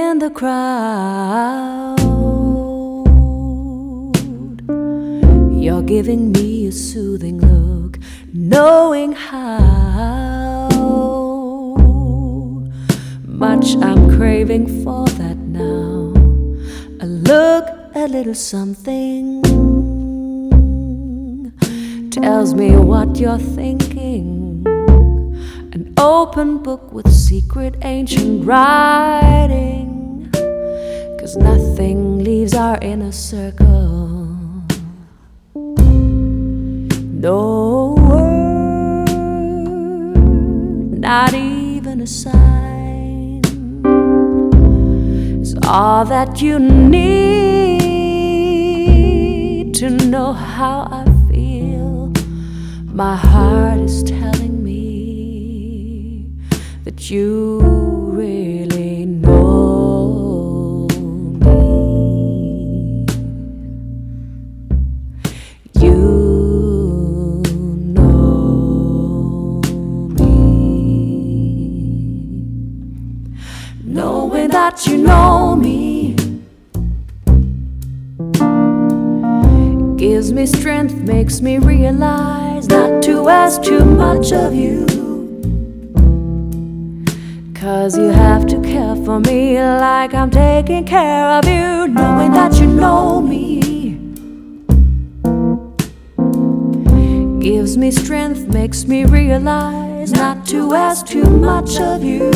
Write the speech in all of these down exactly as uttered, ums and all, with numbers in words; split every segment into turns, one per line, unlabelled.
in the crowd. You're giving me a soothing look, knowing how much I'm craving for that now. A look, a little something tells me what you're thinking. An open book with secret ancient writing, 'cause nothing leaves our inner circle. No word, not even a sign, is all that you need to know how I feel. My heart is telling me that you really know me. You know me. Knowing that you know me gives me strength, makes me realize not to ask too much of you. 'Cause you have to care for me like I'm taking care of you. Knowing that you know me gives me strength, makes me realize not to ask too much of you.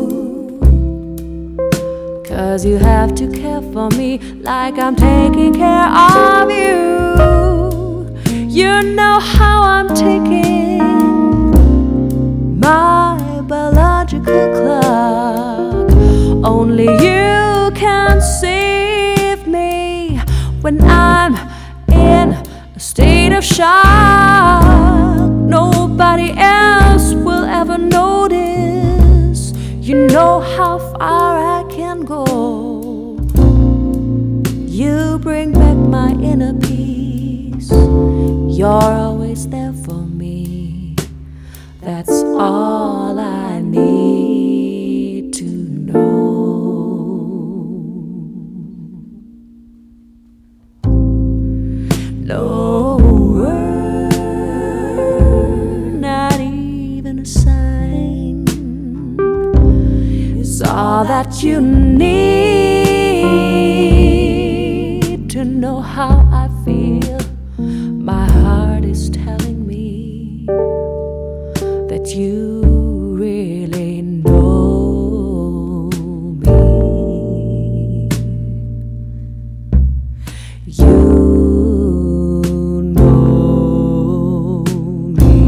'Cause you have to care for me like I'm taking care of you. You know how I'm taking my biological clock. Only you can save me when I'm in a state of shock. Nobody else will ever notice. You know how far I can go. You bring back my inner peace. You're always there for me. That's all I need to know. No word, not even a sign, is all that you need to know how I feel. My heart is telling me that you really know me. You know me.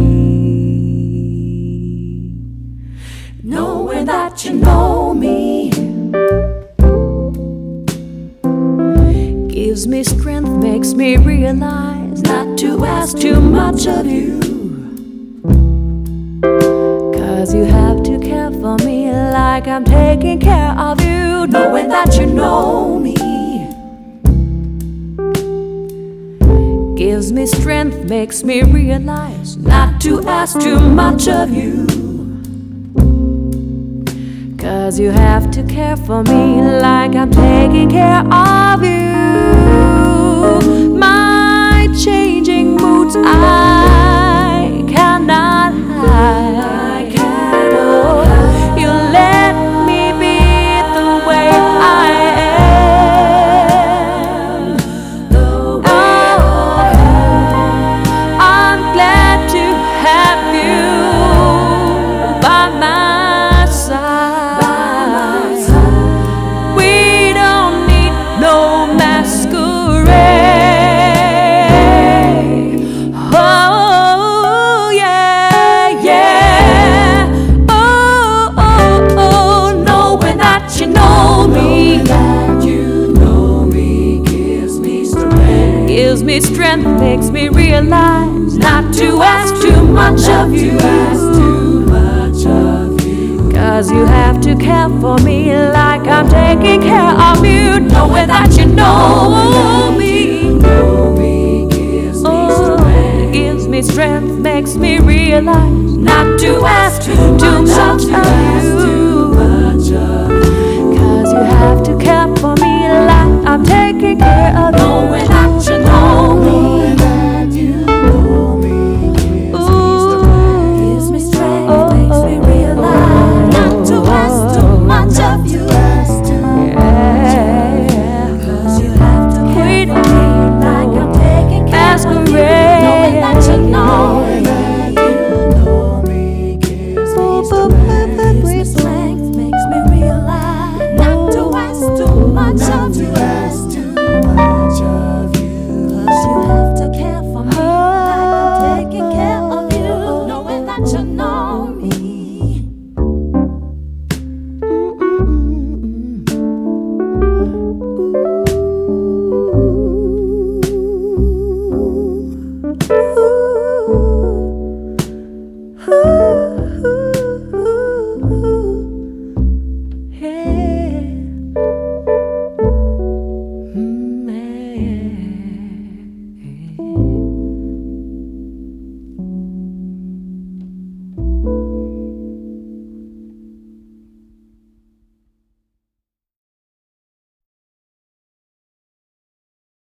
Knowing that you know me gives me strength, makes me realize not to ask too much of you. 'Cause you have to care for me like I'm taking care of you. Knowing that you know me gives me strength, makes me realize not to ask too much of you. 'Cause you have to care for me like I'm taking care of you. My changing moods I cannot hide. You let me be the way I am. Oh, I'm glad to have you by my side. We don't need no masquerade. Oh yeah, yeah. Oh, oh, oh, knowing that you know me,
that you know me gives me strength,
gives me strength, makes me realize not to ask too much of you.
ask too much of you.
'Cause you have to care for me like I'm taking care of you. Knowing that you know me,
Know me gives me
oh,
strength,
it gives me strength, makes me realize not to ask too much of
ask too
you.
much of you.
'Cause you have care.